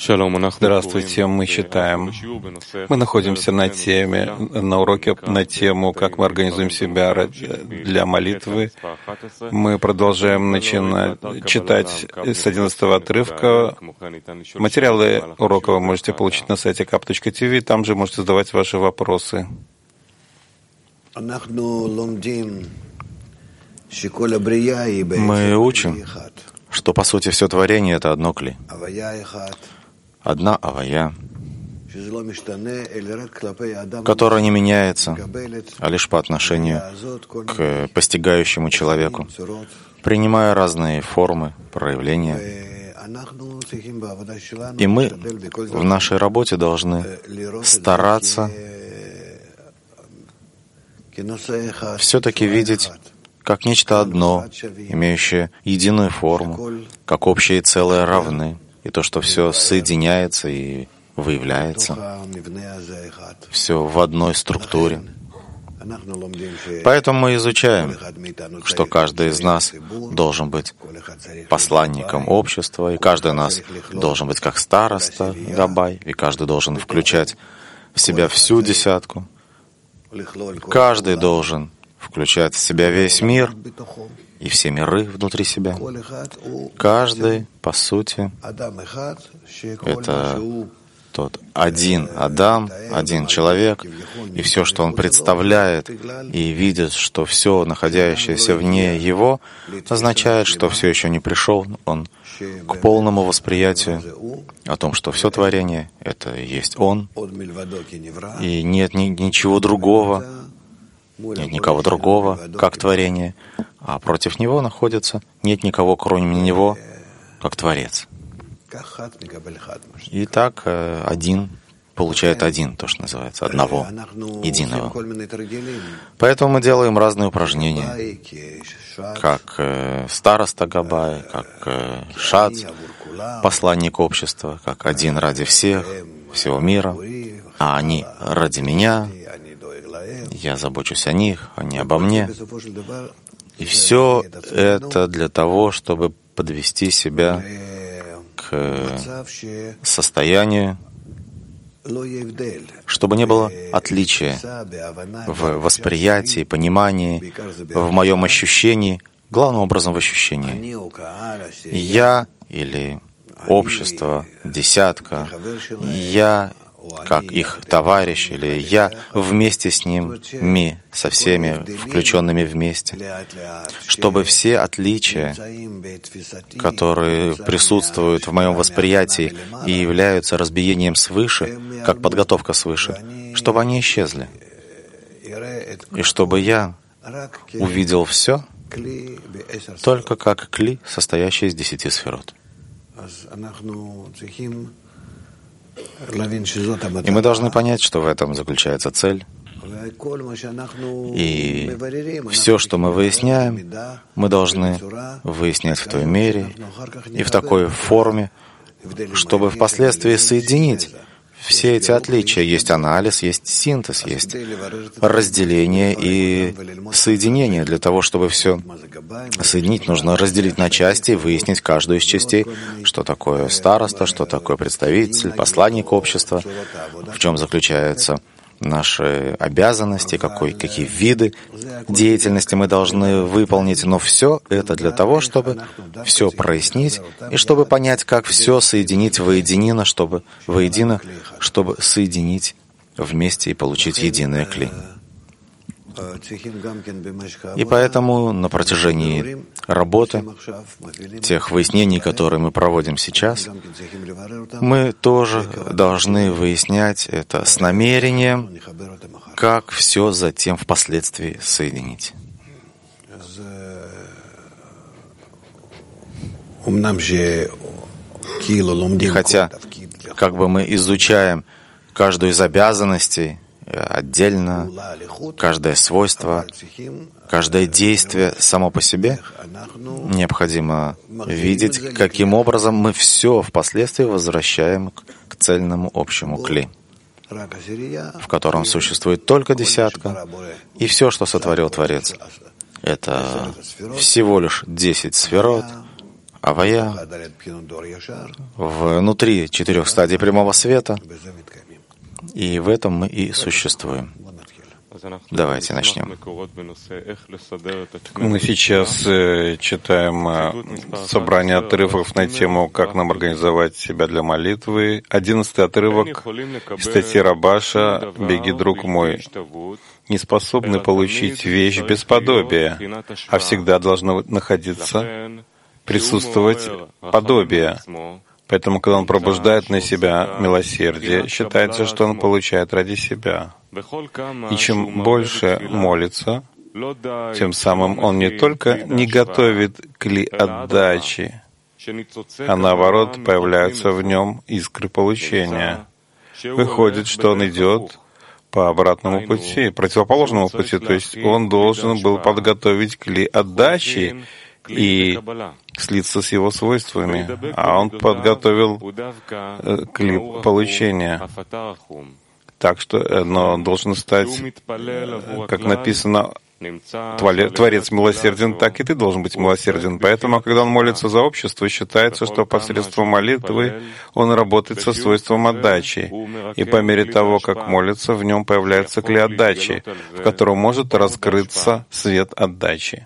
Здравствуйте, мы находимся на уроке на тему, как мы организуем себя для молитвы. Мы продолжаем читать с 11-го отрывка. Материалы урока вы можете получить на сайте kap.tv, там же можете задавать ваши вопросы. Мы учим, что, по сути, все творение — это одно кли. Одна авая, которая не меняется, а лишь по отношению к постигающему человеку, принимая разные формы, проявления. И мы в нашей работе должны стараться все-таки видеть как нечто одно, имеющее единую форму, как общее и целое равны, и то, что все соединяется и выявляется, все в одной структуре. Поэтому мы изучаем, что каждый из нас должен быть посланником общества, и каждый из нас должен быть как староста Габай, и каждый должен включать в себя всю десятку. Каждый должен включать в себя весь мир и все миры внутри себя. Каждый, по сути, это тот один Адам, один человек, и все, что он представляет, и видит, что все, находящееся вне его, означает, что все еще не пришел он к полному восприятию о том, что все творение — это и есть он, и нет ничего другого, нет никого другого, как творение, а против него находится нет никого, кроме него, как Творец. И так один получает один, то, что называется, одного, единого. Поэтому мы делаем разные упражнения, как староста Габай, как шац, посланник общества, как один ради всех, всего мира, а они ради меня, я забочусь о них, они обо мне. И все это для того, чтобы подвести себя к состоянию, чтобы не было отличия в восприятии, понимании, в моем ощущении, главным образом в ощущении. Я или общество, десятка, я как их товарищ, или я вместе с ними, со всеми включенными вместе, чтобы все отличия, которые присутствуют в моем восприятии и являются разбиением свыше, как подготовка свыше, чтобы они исчезли. И чтобы я увидел все только как кли, состоящий из 10 сферот. И мы должны понять, что в этом заключается цель. И все, что мы выясняем, мы должны выяснять в той мере и в такой форме, чтобы впоследствии соединить все эти отличия. Есть анализ, есть синтез, есть разделение и соединение. Для того, чтобы все соединить, нужно разделить на части и выяснить каждую из частей, что такое староста, что такое представитель, посланник общества, в чем заключаются наши обязанности, какие виды деятельности мы должны выполнить. Но все это для того, чтобы все прояснить и чтобы понять, как все соединить воедино, чтобы соединить вместе и получить единое кли. И поэтому на протяжении работы, тех выяснений, которые мы проводим сейчас, мы тоже должны выяснять это с намерением, как все затем впоследствии соединить. И хотя, как бы мы изучаем каждую из обязанностей отдельно, каждое свойство, каждое действие само по себе, необходимо видеть, каким образом мы все впоследствии возвращаем к цельному общему кли, в котором существует только десятка, и все, что сотворил Творец, это всего лишь 10 сферот, Авая внутри 4 стадий прямого света, и в этом мы и существуем. Давайте начнем. Мы сейчас читаем собрание отрывков на тему «Как нам организовать себя для молитвы». 11-й отрывок из статьи Рабаша «Беги, друг мой». Не способны получить вещь без подобия, а всегда должно находиться, присутствовать подобие. Поэтому, когда он пробуждает на себя милосердие, считается, что он получает ради себя. И чем больше молится, тем самым он не только не готовит кли отдачи, а наоборот, появляются в нем искры получения. Выходит, что он идет по обратному пути, противоположному пути, то есть он должен был подготовить кли отдачи и слиться с его свойствами, а он подготовил кли получения. Так что он должен стать, как написано, Творец милосерден, так и ты должен быть милосерден. Поэтому, когда он молится за общество, считается, что посредством молитвы он работает со свойством отдачи. И по мере того, как молится, в нем появляется клей отдачи, в котором может раскрыться свет отдачи.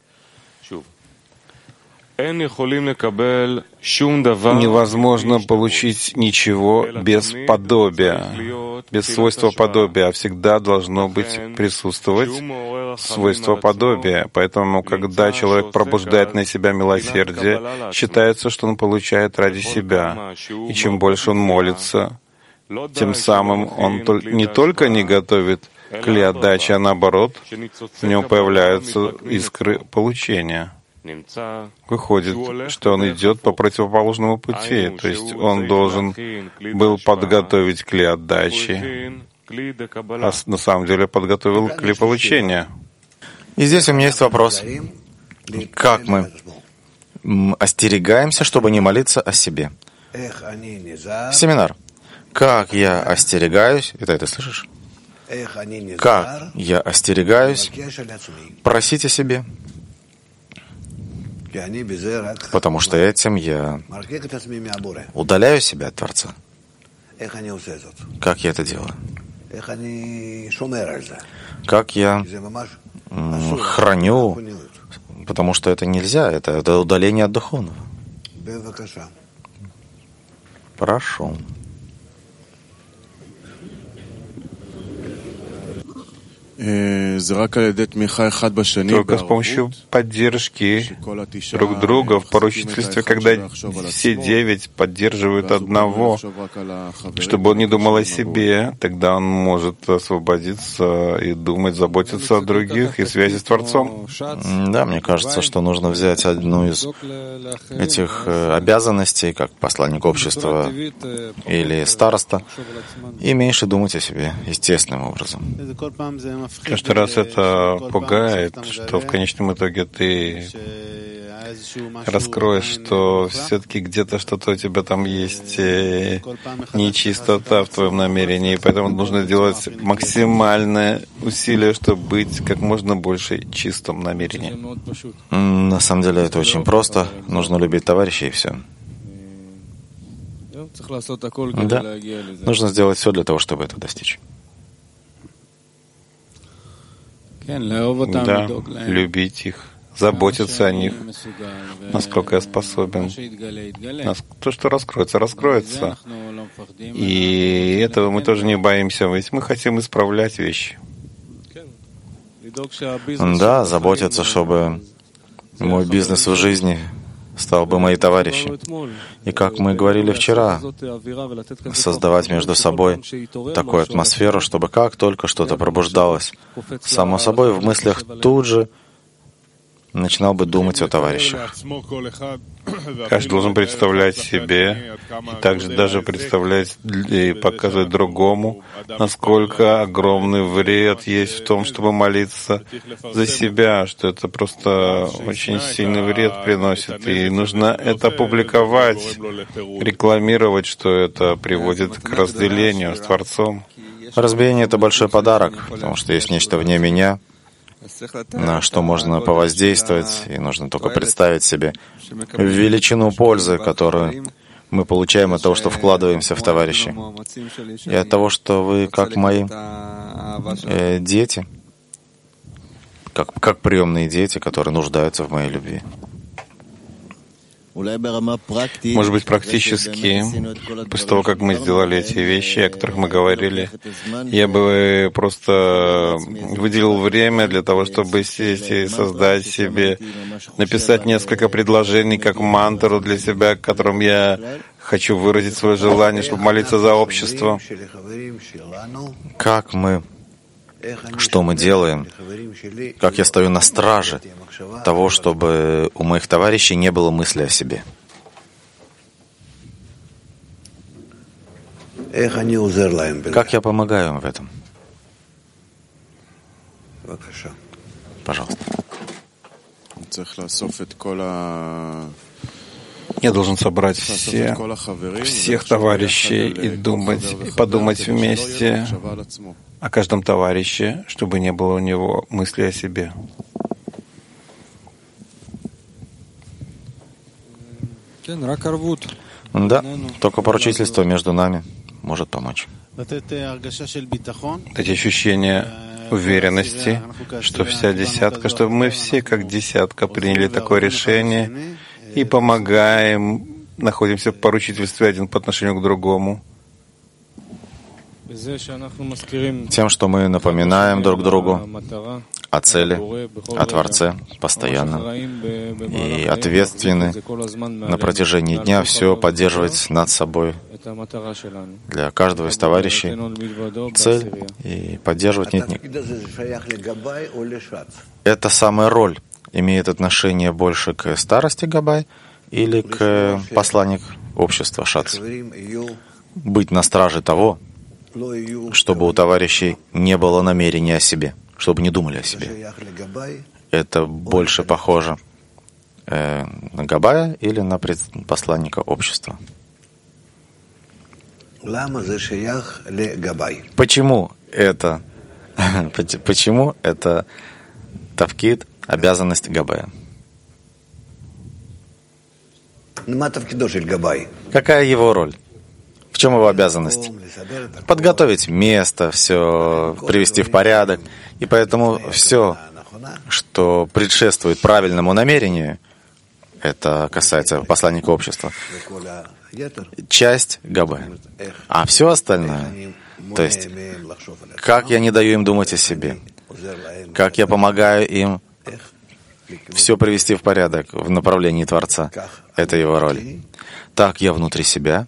Невозможно получить ничего без подобия, без свойства подобия, а всегда должно быть присутствовать свойство подобия. Поэтому, когда человек пробуждает на себя милосердие, считается, что он получает ради себя. И чем больше он молится, тем самым он не только не готовит клей отдачи, а наоборот, в нем появляются искры получения. Выходит, что он идет по противоположному пути, то есть он должен был подготовить клей отдачи, а на самом деле подготовил клей получения. И здесь у меня есть вопрос. Как мы остерегаемся, чтобы не молиться о себе? Семинар. Как я остерегаюсь, это слышишь? Как я остерегаюсь просить о себе? Потому что этим я удаляю себя от Творца. Как я это делаю? Как я храню? Потому что это нельзя, это удаление от духовного. Прошу. Только с помощью поддержки друг друга в поручительстве, когда все 9 поддерживают одного, чтобы он не думал о себе, тогда он может освободиться и думать, заботиться о других и связи с Творцом. Да, мне кажется, что нужно взять одну из этих обязанностей, как посланник общества или староста, и меньше думать о себе естественным образом. Каждый раз это пугает, что в конечном итоге ты раскроешь, что все-таки где-то что-то у тебя там есть, нечистота в твоем намерении, и поэтому нужно делать максимальное усилие, чтобы быть как можно больше чистым намерением. На самом деле это очень просто. Нужно любить товарищей, и все. Да. Нужно сделать все для того, чтобы это достичь. Да, любить их, заботиться о них, насколько я способен. То, что раскроется, раскроется. И этого мы тоже не боимся, ведь мы хотим исправлять вещи. Да, заботиться, чтобы мой бизнес в жизни стал бы мои товарищи. И как мы говорили вчера, создавать между собой такую атмосферу, чтобы как только что-то пробуждалось, само собой в мыслях тут же начинал бы думать о товарищах. Каждый должен представлять себе, и также даже представлять и показывать другому, насколько огромный вред есть в том, чтобы молиться за себя, что это просто очень сильный вред приносит. И нужно это публиковать, рекламировать, что это приводит к разделению с Творцом. Разбиение — это большой подарок, потому что есть нечто вне меня, на что можно повоздействовать, и нужно только представить себе величину пользы, которую мы получаем от того, что вкладываемся в товарищей, и от того, что вы как мои дети, как приемные дети, которые нуждаются в моей любви. Может быть, практически, после того, как мы сделали эти вещи, о которых мы говорили, я бы просто выделил время для того, чтобы сесть и создать себе, написать несколько предложений как мантру для себя, которым я хочу выразить свое желание, чтобы молиться за общество. Что мы делаем, как я стою на страже того, чтобы у моих товарищей не было мысли о себе. Как я помогаю им в этом? Пожалуйста. Я должен собрать всех товарищей и подумать вместе о каждом товарище, чтобы не было у него мысли о себе. Да, только поручительство между нами может помочь. Эти ощущения уверенности, что вся десятка, чтобы мы все как десятка приняли такое решение и помогаем, находимся в поручительстве один по отношению к другому. Тем, что мы напоминаем друг другу о цели, о Творце постоянно и ответственны на протяжении дня все поддерживать над собой для каждого из товарищей цель и поддерживать нет. Эта самая роль имеет отношение больше к старости Габай или к посланнику общества Шац? Быть на страже того, чтобы у товарищей не было намерения о себе, чтобы не думали о себе. Это больше похоже на Габая или на посланника общества? Почему это тавкид, обязанность Габая? Какая его роль? В чем его обязанность? Подготовить место, все привести в порядок. И поэтому все, что предшествует правильному намерению, это касается посланника общества, часть Габая. А все остальное, то есть, как я не даю им думать о себе, как я помогаю им все привести в порядок в направлении Творца, это его роль. Так я внутри себя,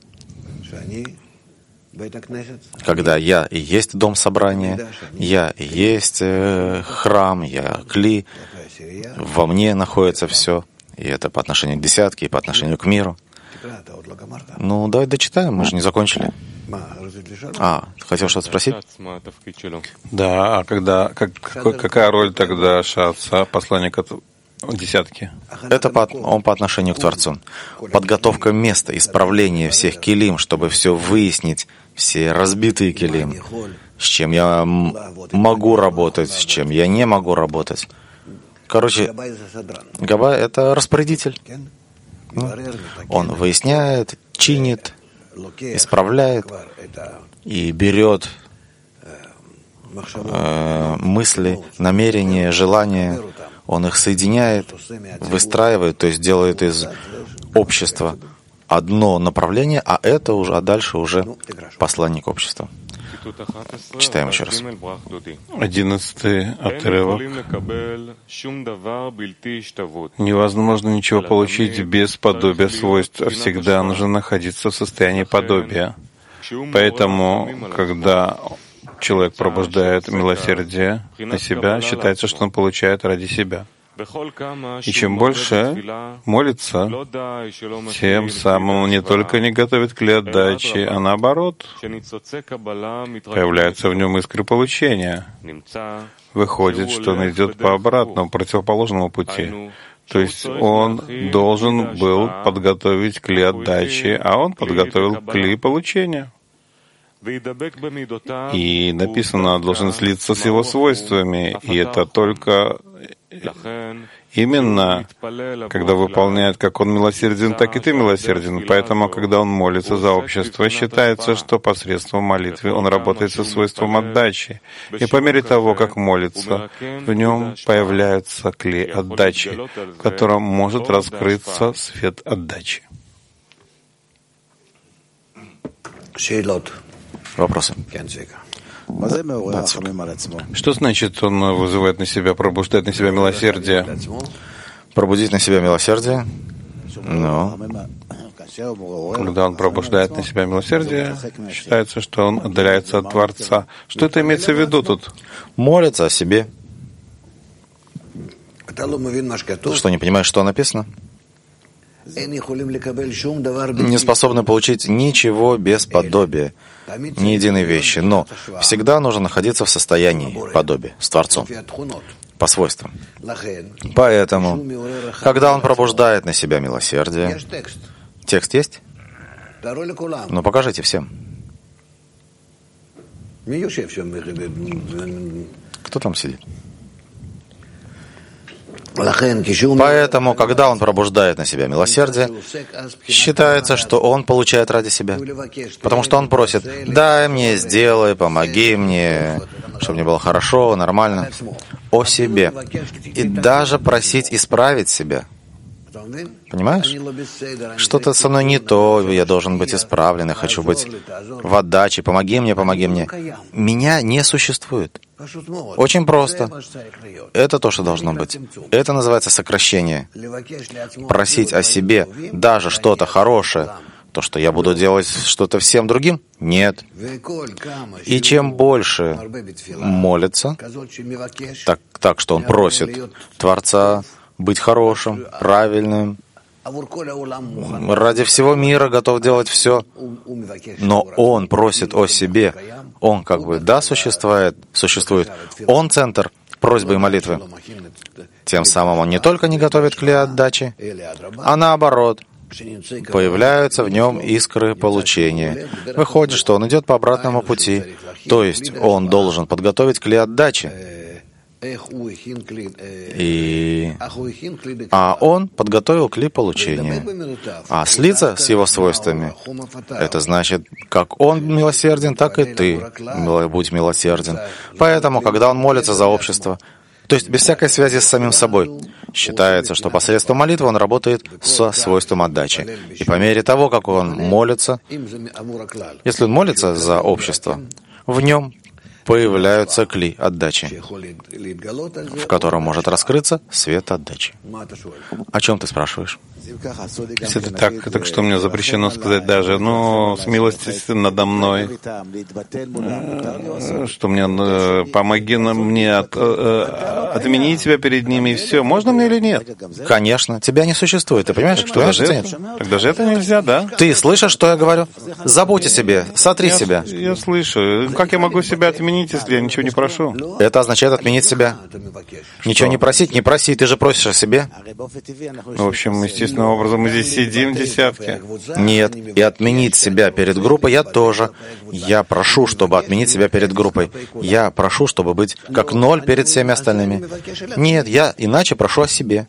когда я и есть дом собрания, я и есть храм, я кли, во мне находится все, и это по отношению к десятке, и по отношению к миру. Ну, давай дочитаем, мы же не закончили. Хотел что-то спросить? Да, какая роль тогда Шаца, посланника десятки? Это он по отношению к Творцу. Подготовка места, исправление всех килим, чтобы все выяснить, все разбитые килим, с чем я могу работать, с чем я не могу работать. Короче, Габай — это распорядитель. Он выясняет, чинит, исправляет и берет мысли, намерения, желания. Он их соединяет, выстраивает, то есть делает из общества одно направление, а дальше уже посланник общества. Читаем еще раз. 11-й отрывок. Невозможно ничего получить без подобия свойств, а всегда нужно находиться в состоянии подобия. Поэтому, когда человек пробуждает милосердие на себя, считается, что он получает ради себя. И чем больше молится, тем самым он не только не готовит к отдаче, а наоборот, появляются в нем искры получения. Выходит, что он идет по обратному, противоположному пути. То есть он должен был подготовить кли отдачи, а он подготовил кли получения. И написано, должен слиться с его свойствами, и это только именно, когда выполняет, как он милосерден, так и ты милосерден. Поэтому, когда он молится за общество, считается, что посредством молитвы он работает со свойством отдачи. И по мере того, как молится, в нем появляется клей отдачи, в котором может раскрыться свет отдачи. Вопросы? Что значит, он вызывает на себя, пробуждает на себя милосердие? Пробудить на себя милосердие? Когда он пробуждает на себя милосердие, считается, что он отдаляется от Творца. Что это имеется в виду тут? Молится о себе. Ты что, не понимаешь, что написано? Не способны получить ничего без подобия, ни единой вещи, но всегда нужно находиться в состоянии подобия с Творцом, по свойствам. Поэтому, когда он пробуждает на себя милосердие, текст есть? Ну, покажите всем. Кто там сидит? Поэтому, когда он пробуждает на себя милосердие, считается, что он получает ради себя. Потому что он просит: дай мне, сделай, помоги мне, чтобы мне было хорошо, нормально. О себе. И даже просить исправить себя. Понимаешь? Что-то со мной не то, я должен быть исправлен, я хочу быть в отдаче, помоги мне, помоги мне. Меня не существует. Очень просто. Это то, что должно быть. Это называется сокращение. Просить о себе даже что-то хорошее, то, что я буду делать что-то всем другим? Нет. И чем больше молится, так что он просит Творца быть хорошим, правильным, ради всего мира готов делать все, но он просит о себе. Он как бы, да, существует, он центр просьбы и молитвы. Тем самым он не только не готовит клей отдачи, а наоборот, появляются в нем искры получения. Выходит, что он идет по обратному пути, то есть он должен подготовить клей отдачи. А он подготовил клей получения. А слиться с его свойствами, это значит, как он милосерден, так и ты будь милосерден. Поэтому, когда он молится за общество, то есть без всякой связи с самим собой, считается, что посредством молитвы он работает со свойством отдачи. И по мере того, как он молится, если он молится за общество, в нем появляются кли отдачи, в котором может раскрыться свет отдачи. О чем ты спрашиваешь? Если это так что мне запрещено сказать даже, смилостись надо мной, что мне помоги мне отменить тебя перед ними, и все. Можно мне или нет? Конечно, тебя не существует. Ты понимаешь, что Тогда же это нельзя, да? Ты слышишь, что я говорю? Забудь о себе, сотри себя. Я слышу. Как я могу себя отменить, если я ничего не прошу? Это означает отменить себя. Ничего не просить, не проси, ты же просишь о себе. В общем, естественным образом мы здесь сидим в десятке. Нет, и отменить себя перед группой я тоже. Я прошу, чтобы отменить себя перед группой. Я прошу, чтобы быть как ноль перед всеми остальными. Нет, я иначе прошу о себе.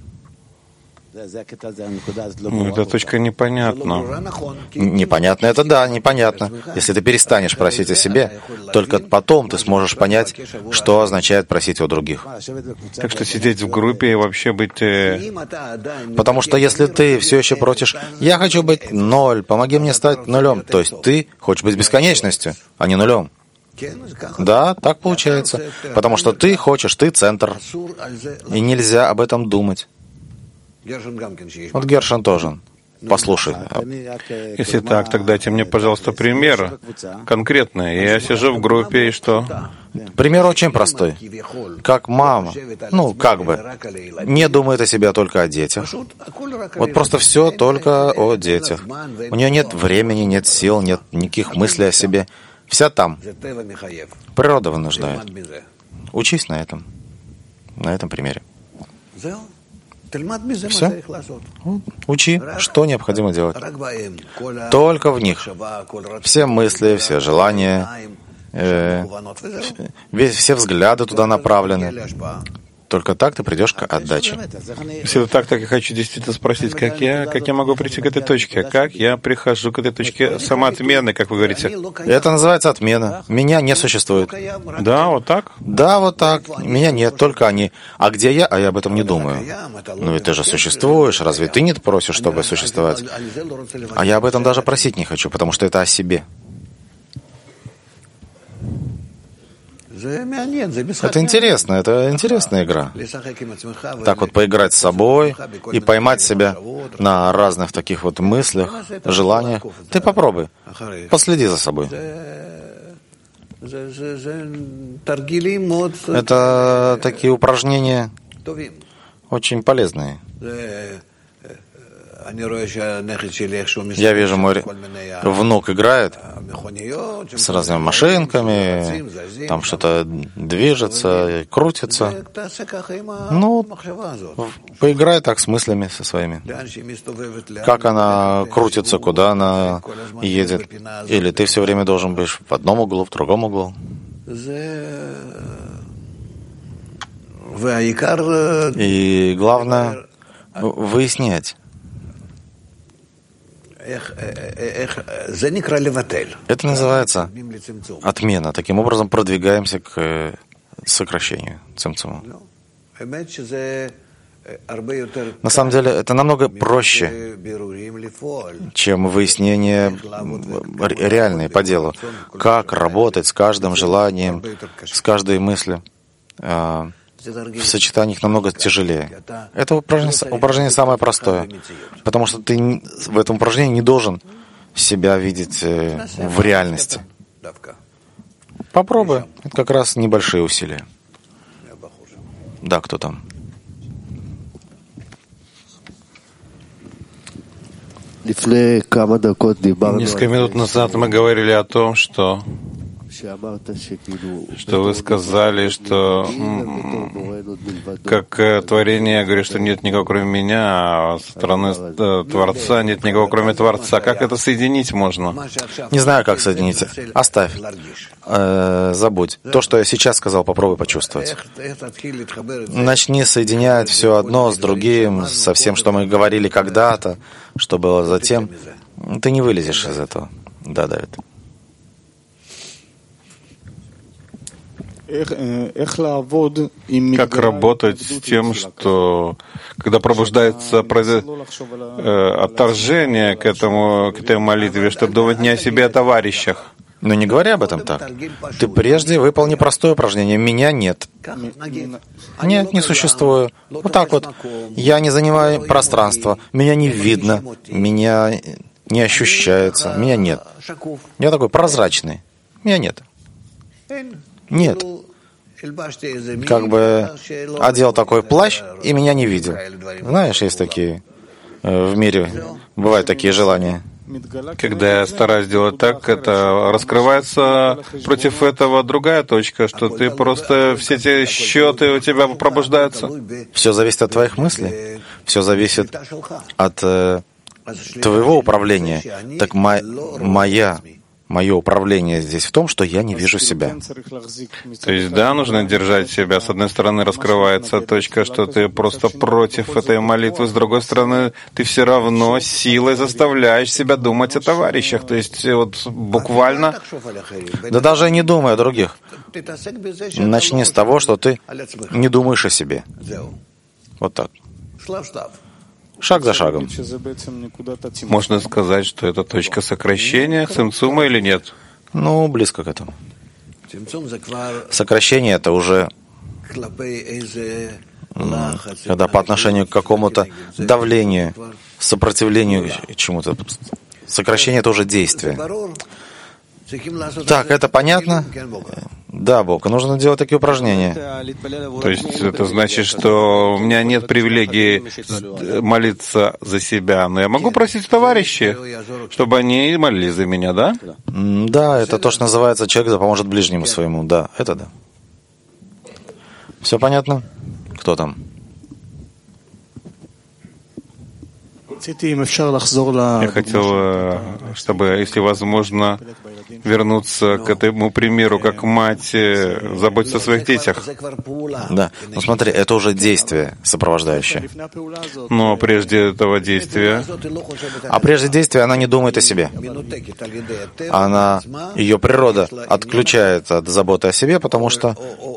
Эта точка непонятна. Непонятно это да, непонятно. Если ты перестанешь просить о себе, только потом ты сможешь понять, что означает просить о других. Так что сидеть в группе и вообще быть... Потому что если ты все еще просишь, я хочу быть ноль, помоги мне стать нулем, то есть ты хочешь быть бесконечностью, а не нулем. Да, так получается. Потому что ты хочешь, ты центр. И нельзя об этом думать. Вот Гершон тоже. Послушай. Если так, тогда дайте мне, пожалуйста, пример конкретный. Я сижу в группе, и что? Пример очень простой. Как мама, не думает о себе, а только о детях. Вот просто все только о детях. У нее нет времени, нет сил, нет никаких мыслей о себе. Вся там. Природа вынуждает. Учись на этом примере. Все. Учи, что необходимо делать. Только в них. Все мысли, все желания, все взгляды туда направлены. Только так ты придешь к отдаче. Если так я хочу действительно спросить, как я могу прийти к этой точке? Как я прихожу к этой точке самоотмены, как вы говорите? Это называется отмена. Меня не существует. Да, вот так? Да, вот так. Меня нет, только они. А где я? А я об этом не думаю. Ну ведь ты же существуешь. Разве ты не просишь, чтобы существовать? А я об этом даже просить не хочу, потому что это о себе. Это интересная игра. Так вот поиграть с собой и поймать себя на разных таких вот мыслях, желаниях. Ты попробуй, последи за собой. Это такие упражнения очень полезные. Я вижу, мой внук играет с разными машинками, там что-то движется, крутится. Ну, поиграй так с мыслями со своими. Как она крутится, куда она едет. Или ты все время должен быть в одном углу, в другом углу. И главное — выяснять. Это называется отмена. Таким образом продвигаемся к сокращению, цимцуму. На самом деле это намного проще, чем выяснение реальное по делу. Как работать с каждым желанием, с каждой мыслью. В сочетаниях намного тяжелее. Это упражнение самое простое, потому что ты в этом упражнении не должен себя видеть в реальности. Попробуй. Это как раз небольшие усилия. Да, кто там? Несколько минут назад мы говорили о том, что вы сказали, что как творение, я говорю, что нет никого кроме меня, а со стороны Творца нет никого кроме Творца. Как это соединить можно? Не знаю, как соединить. Оставь. Забудь. То, что я сейчас сказал, попробуй почувствовать. Начни соединять все одно с другим, со всем, что мы говорили когда-то, что было затем. Ты не вылезешь из этого. Да, Давид. Как работать с тем, что когда пробуждается отторжение к этой молитве, чтобы думать не о себе, а о товарищах? Но не говори об этом так. Ты прежде выполни простое упражнение. Меня нет. Нет, не существую. Вот так вот. Я не занимаю пространство. Меня не видно. Меня не ощущается. Меня нет. Я такой прозрачный. Меня нет. Нет. Как бы одел такой плащ и меня не видел. Знаешь, есть такие в мире, бывают такие желания. Когда я стараюсь делать так, это раскрывается против этого другая точка, что ты просто все эти счеты у тебя пробуждаются. Все зависит от твоих мыслей. Все зависит от твоего управления. Так мое управление здесь в том, что я не вижу себя. То есть, да, нужно держать себя. С одной стороны, раскрывается точка, что ты просто против этой молитвы. С другой стороны, ты все равно силой заставляешь себя думать о товарищах. То есть, вот буквально... Да даже не думай о других. Начни с того, что ты не думаешь о себе. Вот так. Шаг за шагом. Можно сказать, что это точка сокращения цимцума или нет? Ну, близко к этому. Сокращение — это уже когда по отношению к какому-то давлению, сопротивлению чему-то. Сокращение — это уже действие. Так, это понятно? Да, Бог, нужно делать такие упражнения. То есть это значит, что у меня нет привилегии молиться за себя, но я могу просить товарищей, чтобы они молились за меня, да? Да, это то, что называется «человек да поможет ближнему своему». Да, это да. Все понятно? Кто там? Я хотел, чтобы, если возможно, вернуться к этому примеру, как мать заботится о своих детях. Да, но смотри, это уже действие сопровождающее. Но прежде этого действия... А прежде действия она не думает о себе. Ее природа отключает от заботы о себе, потому что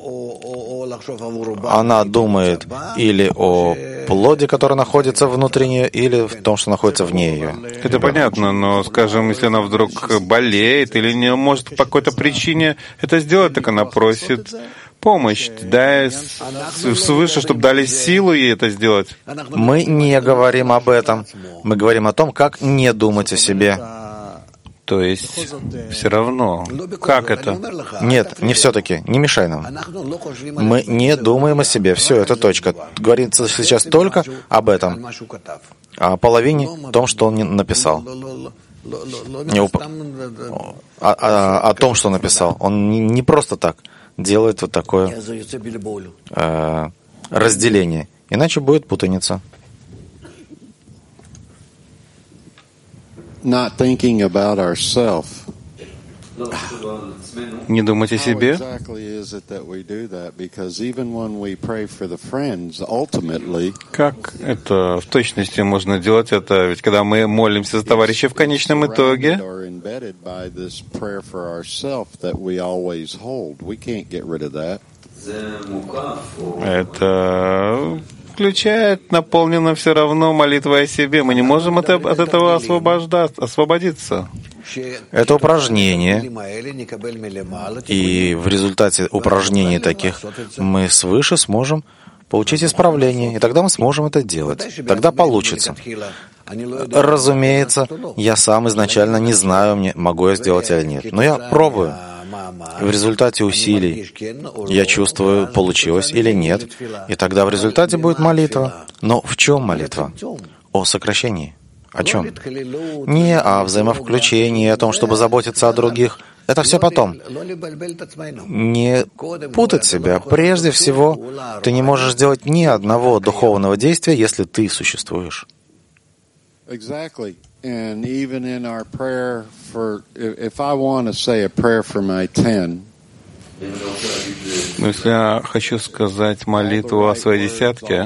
она думает или о плоде, который находится внутри нее, или в том, что находится вне ее. Это понятно, но, скажем, если она вдруг болеет или не может по какой-то причине это сделать, так она просит помощь, дай свыше, чтобы дали силу ей это сделать. Мы не говорим об этом. Мы говорим о том, как не думать о себе. То есть, все равно, как это? Нет, не все-таки, не мешай нам. Мы не думаем о себе, все, это точка. Говорится сейчас только об этом, о половине, том, что он написал. О том, что написал. Он не просто так делает вот такое разделение, иначе будет путаница. Not thinking about ourselves. Не думать о себе? Как это в точности можно делать это? Ведь когда мы молимся за товарищей в конечном итоге, это включает, наполнено все равно молитвой о себе. Мы не можем от этого освободиться. Это упражнение, и в результате упражнений таких мы свыше сможем получить исправление, и тогда мы сможем это делать. Тогда получится. Разумеется, я сам изначально не знаю, могу я сделать или нет, но я пробую. В результате усилий я чувствую, получилось или нет, и тогда в результате будет молитва. Но в чем молитва? О сокращении. О чем? Не о взаимовключении, о том, чтобы заботиться о других. Это все потом. Не путать себя. Прежде всего, ты не можешь сделать ни одного духовного действия, если ты существуешь. And even in our prayer if I want to say a prayer for my 10, но если я хочу сказать молитву о своей десятке,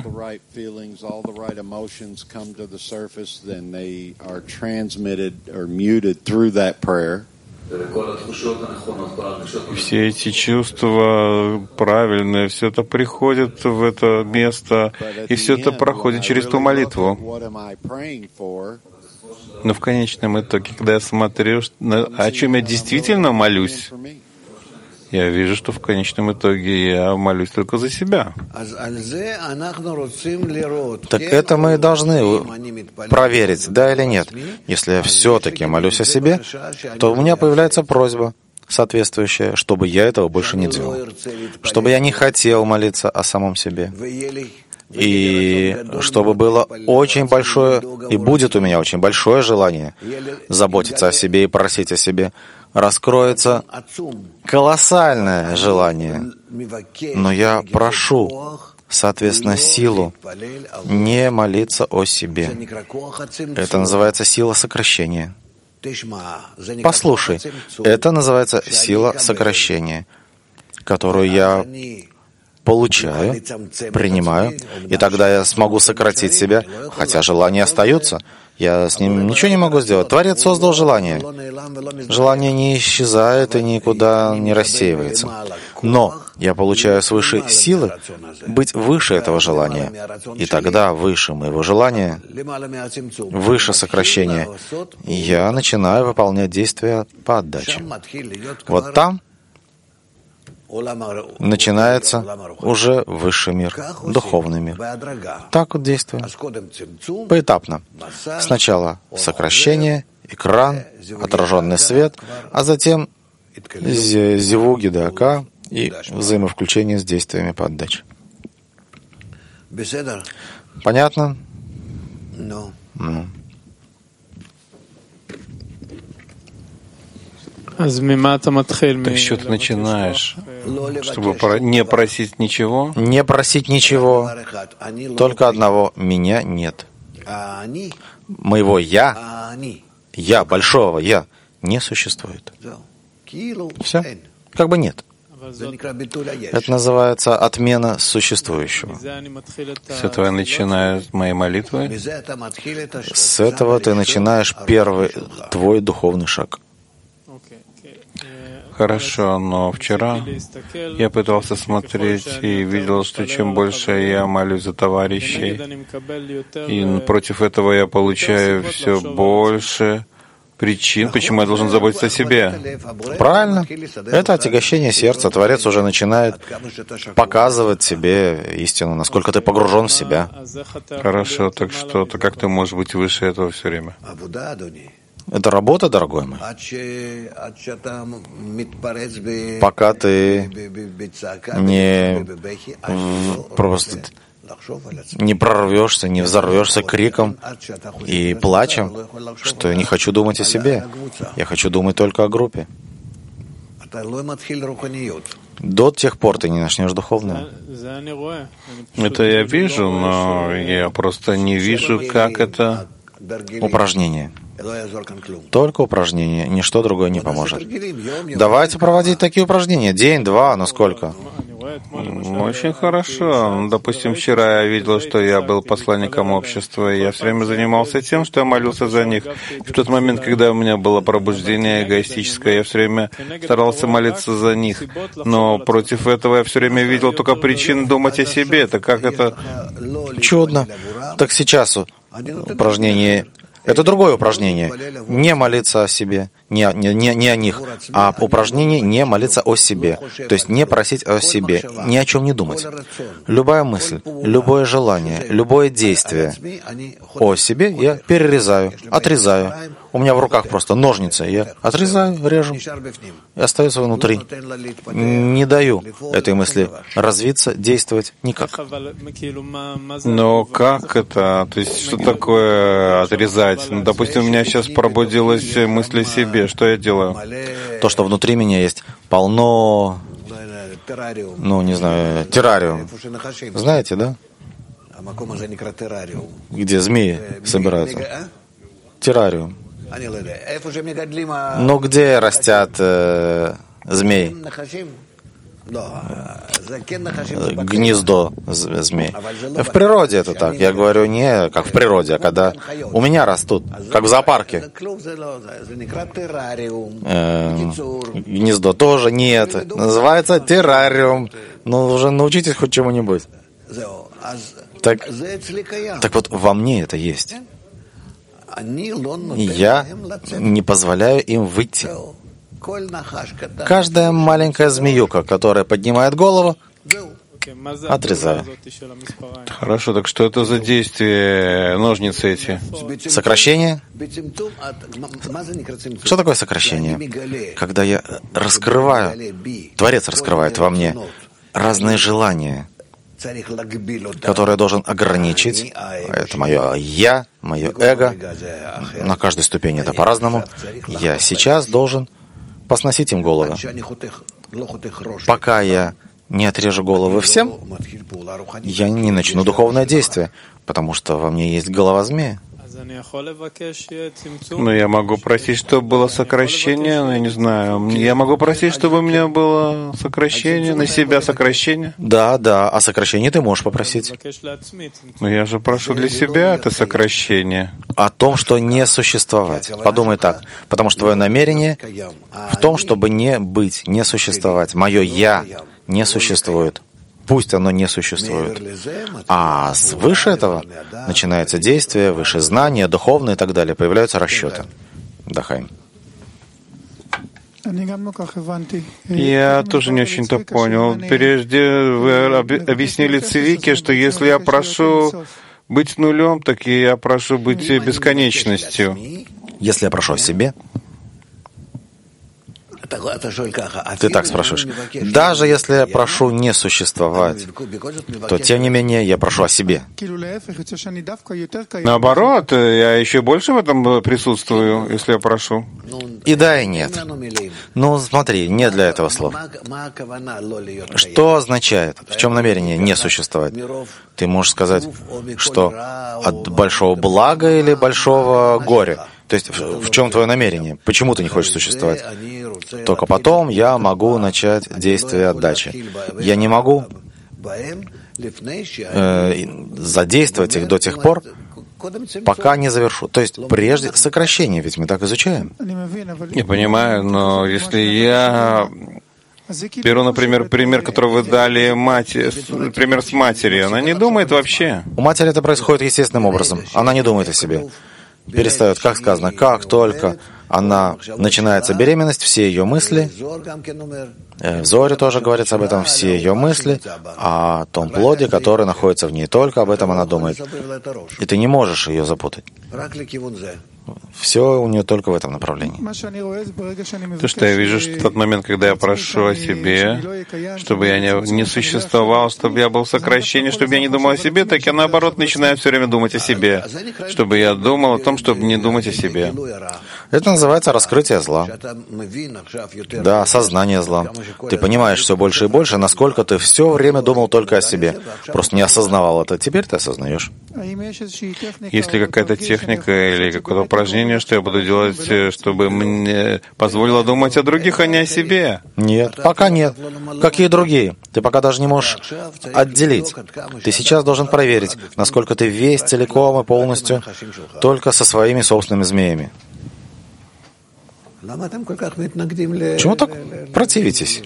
все эти чувства правильные, все это приходит в это место, и все это проходит через ту молитву. Но в конечном итоге, когда я смотрю, о чем я действительно молюсь, я вижу, что в конечном итоге я молюсь только за себя. Так это мы должны проверить, да или нет. Если я все-таки молюсь о себе, то у меня появляется просьба соответствующая, чтобы я этого больше не делал. Чтобы я не хотел молиться о самом себе. И чтобы было очень большое, и будет у меня очень большое желание заботиться о себе и просить о себе, раскроется колоссальное желание. Но я прошу, соответственно, силу не молиться о себе. Это называется сила сокращения. Послушай, это называется сила сокращения, которую я получаю, принимаю, и тогда я смогу сократить себя, хотя желания остаются. Я с ним ничего не могу сделать. Творец создал желание. Желание не исчезает и никуда не рассеивается. Но я получаю свыше силы быть выше этого желания. И тогда выше моего желания, выше сокращения, я начинаю выполнять действия по отдаче. Вот там начинается уже высший мир, духовный мир. Так вот действуем. Поэтапно. Сначала сокращение, экран, отраженный свет, а затем зивуги дака и взаимовключение с действиями по отдаче. Понятно? Так с чего ты начинаешь? Чтобы не просить ничего? Не просить ничего. Только одного. Меня нет. моего «я», большого «я», не существует. Все. Как бы нет. Это называется отмена существующего. С этого я начинаю мои молитвы. С этого ты начинаешь первый твой духовный шаг. Хорошо, но вчера я пытался смотреть и видел, что чем больше я молюсь за товарищей, и против этого я получаю все больше причин, почему я должен заботиться о себе. Правильно. Это отягощение сердца. Творец уже начинает показывать тебе истину, насколько ты погружен в себя. Хорошо, так что-то, как ты можешь быть выше этого все время? Это работа, дорогой мой. Пока ты просто не прорвешься, не взорвешься криком и плачем, что я не хочу думать о себе. Я хочу думать только о группе. До тех пор ты не начнешь духовное. Это я вижу, но я просто не вижу, как это... Упражнение. Только упражнение, ничто другое не поможет. Давайте проводить такие упражнения. День, два, но сколько? Очень хорошо. Допустим, вчера я видел, что я был посланником общества, и я все время занимался тем, что я молился за них. И в тот момент, когда у меня было пробуждение эгоистическое, я все время старался молиться за них. Но против этого я все время видел только причины думать о себе. Это как это... Чудно. Так сейчас упражнение. Это другое упражнение. Не молиться о себе, не о них, а упражнение не молиться о себе. То есть не просить о себе, ни о чем не думать. Любая мысль, любое желание, любое действие о себе я перерезаю, отрезаю. У меня в руках просто ножницы. Я отрезаю, режу, и остается внутри. Не даю этой мысли развиться, действовать никак. Но как это? То есть что такое отрезать? Ну, допустим, у меня сейчас пробудилась мысль о себе. Что я делаю? То, что внутри меня есть полно, не знаю, террариум. Знаете, да? Где змеи собираются. Террариум. Но где растят змеи? Гнездо змей. В природе это так. Я говорю не как в природе, а когда у меня растут, как в зоопарке. Гнездо тоже нет. Называется террариум. Ну, уже научитесь хоть чему-нибудь. Так вот, во мне это есть. Я не позволяю им выйти. Каждая маленькая змеюка, которая поднимает голову, отрезаю. Хорошо, так что это за действие, ножницы эти? Сокращение? Что такое сокращение? Когда я раскрываю, Творец раскрывает во мне разные желания, которые я должен ограничить. Это мое «я», мое эго. На каждой ступени это по-разному. Я сейчас должен посносить им головы. Пока я не отрежу головы всем, я не начну духовное действие, потому что во мне есть голова змея. Но я могу просить, чтобы было сокращение, я не знаю. Я могу просить, чтобы у меня было сокращение, на себя сокращение. Да, о сокращении ты можешь попросить. Но я же прошу для себя это сокращение. О том, что не существовать. Подумай так. Потому что твое намерение в том, чтобы не быть, не существовать. Мое «я» не существует. Пусть оно не существует. А свыше этого начинается действие, выше знания, духовное и так далее. Появляются расчеты. Дахайм. Я тоже не очень-то понял. Прежде вы объяснили Цивике, что если я прошу быть нулем, так и я прошу быть бесконечностью. Если я прошу о себе, ты так спрашиваешь. Даже если я прошу не существовать, то тем не менее я прошу о себе. Наоборот, я еще больше в этом присутствую, если я прошу. И да, и нет. Ну, смотри, нет для этого слов. Что означает? В чем намерение не существовать? Ты можешь сказать, что от большого блага или большого горя? То есть в чем твое намерение? Почему ты не хочешь существовать? Только потом я могу начать действие отдачи. Я не могу задействовать их до тех пор, пока не завершу. То есть прежде сокращение, ведь мы так изучаем. Я понимаю, но если я беру, например, пример, который вы дали, пример с матерью, она не думает вообще. У матери это происходит естественным образом. Она не думает о себе. Перестает, как сказано, как только она начинается беременность, все ее мысли, в Зоре тоже говорится об этом, все ее мысли о том плоде, который находится в ней, только об этом она думает. И ты не можешь ее запутать. Все у нее только в этом направлении. То, что я вижу, что в тот момент, когда я прошу о себе, чтобы я не существовал, чтобы я был в сокращении, чтобы я не думал о себе, так я, наоборот, начинаю все время думать о себе, чтобы я думал о том, чтобы не думать о себе. Это называется раскрытие зла. Да, осознание зла. Ты понимаешь все больше и больше, насколько ты все время думал только о себе. Просто не осознавал это. Теперь ты осознаешь. Есть ли какая-то техника или какое-то упражнение, что я буду делать, чтобы мне позволило думать о других, а не о себе? Нет, пока нет. Какие другие? Ты пока даже не можешь отделить. Ты сейчас должен проверить, насколько ты весь целиком и полностью только со своими собственными змеями. Почему так противитесь?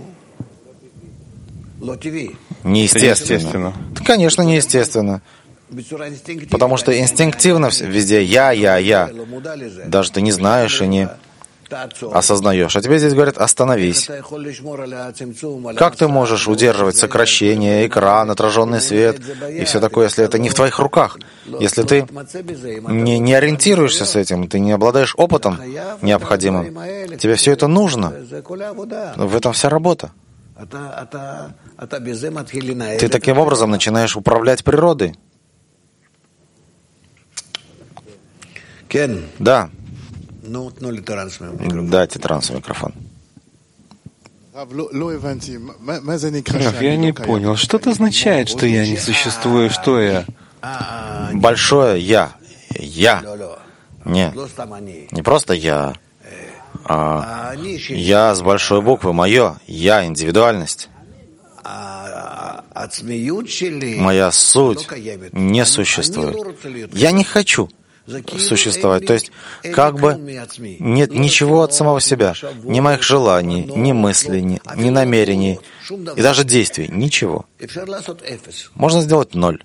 Неестественно. Конечно, неестественно. Потому что инстинктивно везде я. Даже ты не знаешь и не осознаешь. А тебе здесь говорят, остановись. Как ты можешь удерживать сокращение, экран, отраженный свет и все такое, если это не в твоих руках? Если ты не ориентируешься с этим, ты не обладаешь опытом необходимым, тебе все это нужно. В этом вся работа. Ты таким образом начинаешь управлять природой. Да. Дайте трансовый микрофон. Я не понял, что это означает, что я не существую, что я? Большое я. Я. Нет, не просто я, а я с большой буквы, мое, я, индивидуальность. Моя суть не существует. Я не хочу существовать. То есть, как бы нет ничего от самого себя, ни моих желаний, ни мыслей, ни намерений, и даже действий, ничего. Можно сделать 0.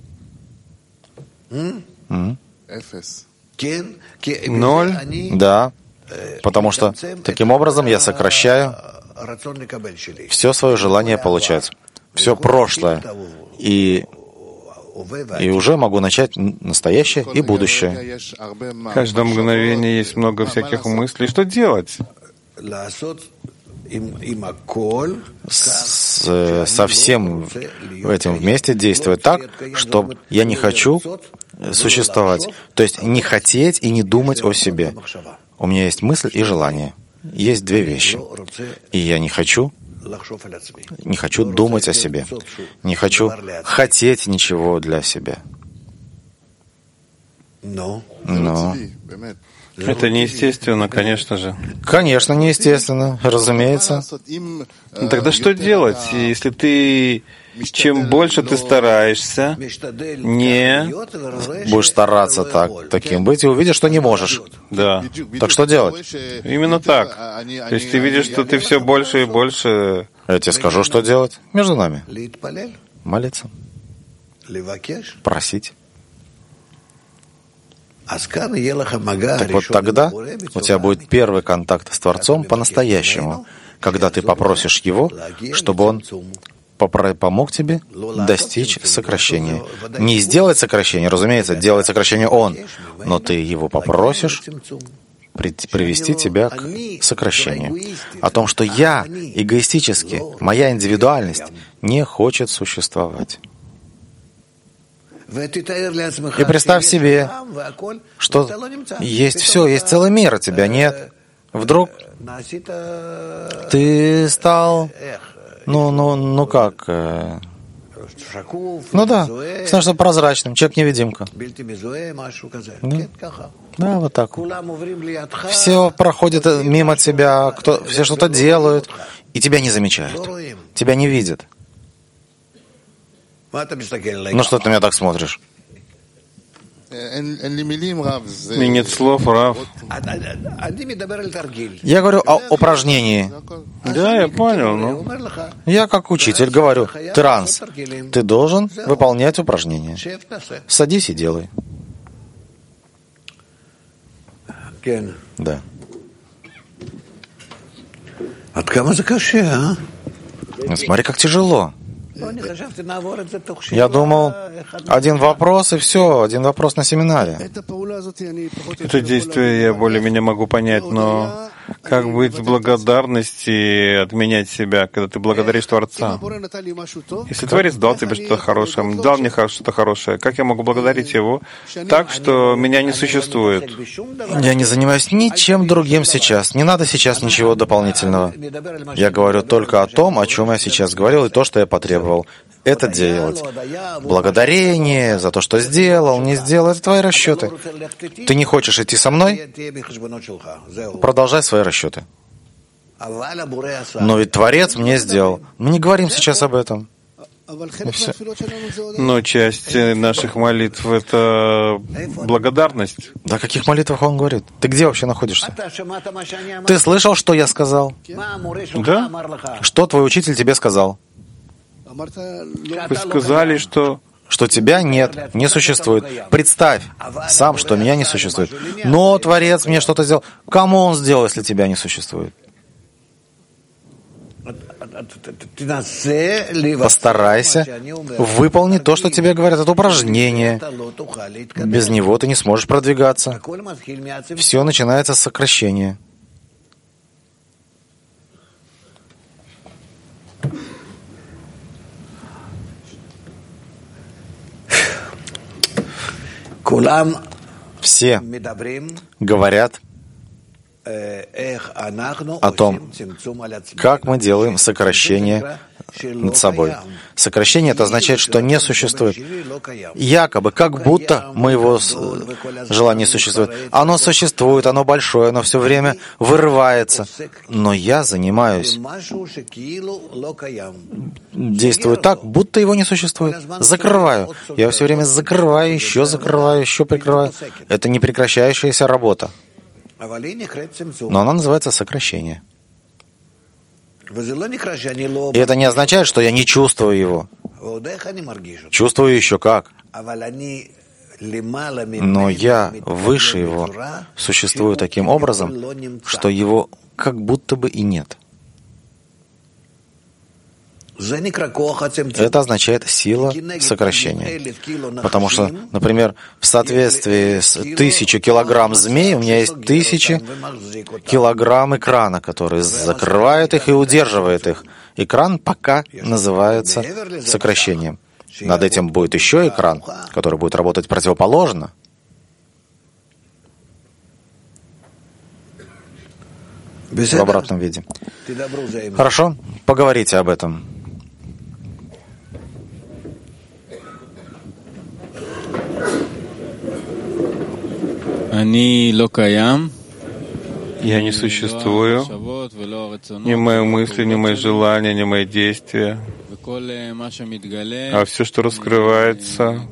0? Да, потому что таким образом я сокращаю все свое желание получать, все прошлое, и уже могу начать настоящее и будущее. В каждом мгновении есть много всяких мыслей. Что делать? Со всем этим вместе действовать так, что я не хочу существовать. То есть не хотеть и не думать о себе. У меня есть мысль и желание. Есть две вещи. И я не хочу думать о себе. Не хочу хотеть ничего для себя. Но это неестественно, конечно же. Конечно, неестественно, разумеется. Тогда что делать, если чем больше ты стараешься, не будешь стараться таким быть и увидишь, что не можешь. Да. Так что делать? Именно так. То есть ты видишь, что ты все больше и больше... Я тебе скажу, что делать между нами. Молиться. Просить. Так вот тогда у тебя будет первый контакт с Творцом по-настоящему, когда ты попросишь Его, чтобы Он помог тебе достичь сокращения. Не сделать сокращение, разумеется, делать сокращение Он, но ты Его попросишь привести тебя к сокращению. О том, что я эгоистически, моя индивидуальность не хочет существовать. И представь себе, что есть все, есть целый мир, а тебя нет. Вдруг ты стал, как? Да, становишься прозрачным, человек-невидимка. Да, вот так. Все проходят мимо тебя, все что-то делают, и тебя не замечают, тебя не видят. Ну что ты на меня так смотришь? Мне нет слов, Рав. Я говорю о упражнении. Да, я понял. Я как учитель говорю, транс. Ты должен выполнять упражнения. Садись и делай. Да. Смотри, как тяжело. Я думал, один вопрос и все, один вопрос на семинаре. Это действие я более-менее могу понять, но как быть в благодарности, отменять себя, когда ты благодаришь Творца? Если Творец дал тебе что-то хорошее, дал мне что-то хорошее, как я могу благодарить Его так, что меня не существует? Я не занимаюсь ничем другим сейчас. Не надо сейчас ничего дополнительного. Я говорю только о том, о чем я сейчас говорил, и то, что я потребовал. Это делать. Благодарение за то, что сделал, не сделал, это твои расчеты. Ты не хочешь идти со мной? Продолжай свои расчеты. Но ведь Творец мне сделал. Мы не говорим сейчас об этом. Но часть наших молитв — это благодарность. Да о каких молитвах он говорит? Ты где вообще находишься? Ты слышал, что я сказал? Да? Что твой учитель тебе сказал? Вы сказали, что тебя нет, не существует. Представь сам, что меня не существует. Но Творец мне что-то сделал. Кому он сделал, если тебя не существует? Постарайся выполнить то, что тебе говорят. Это упражнение. Без него ты не сможешь продвигаться. Все начинается с сокращения. Все говорят о том, как мы делаем сокращение над собой. Сокращение — это означает, что не существует. Якобы, как будто моего желания существует. Оно существует, оно большое, оно все время вырывается. Но я занимаюсь, действую так, будто его не существует. Закрываю. Я все время закрываю, еще прикрываю. Это непрекращающаяся работа. Но она называется сокращение. И это не означает, что я не чувствую его. Чувствую еще как. Но я выше его существую таким образом, что его как будто бы и нет. Это означает сила сокращения. Потому что, например, в соответствии с 1000 килограмм змей, у меня есть 1000 килограмм экрана, который закрывает их и удерживает их. Экран пока называется сокращением. Над этим будет еще экран, который будет работать противоположно. В обратном виде. Хорошо? Поговорите об этом. Я не существую, ни мои мысли, ни мои желания, ни мои действия. А все, что раскрывается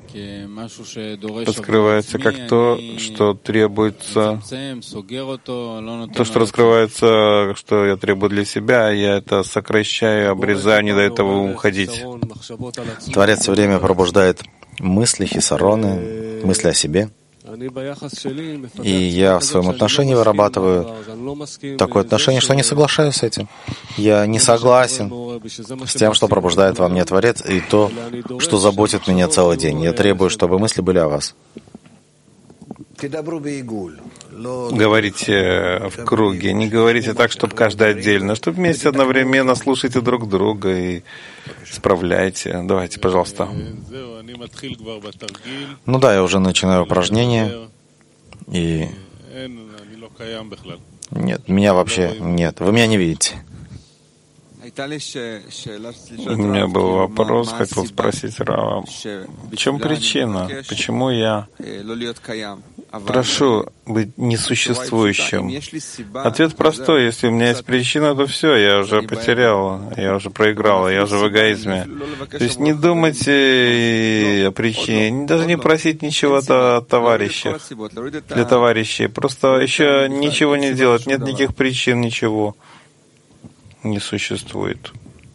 как то, что требуется, то, что раскрывается, что я требую для себя, я это сокращаю, обрезаю, не до этого уходить. Творец все время пробуждает мысли, хисароны, мысли о себе. И я в своем отношении вырабатываю такое отношение, что не соглашаюсь с этим. Я не согласен с тем, что пробуждает во мне Творец, и то, что заботит меня целый день. Я требую, чтобы мысли были о вас. Говорите в круге, не говорите так, чтобы каждый отдельно, чтобы вместе одновременно слушайте друг друга и справляйте. Давайте, пожалуйста. Ну да, я уже начинаю упражнение, и Нет, меня вообще нет. Вы меня не видите. У меня был вопрос, хотел спросить Рава. В чем причина? Почему я прошу быть несуществующим? Ответ простой. Если у меня есть причина, то все, я уже потерял, я уже проиграл, я уже в эгоизме. То есть не думайте о причине, даже не просить ничего от товарищей, для товарищей. Просто еще ничего не делать, нет никаких причин, ничего не существует.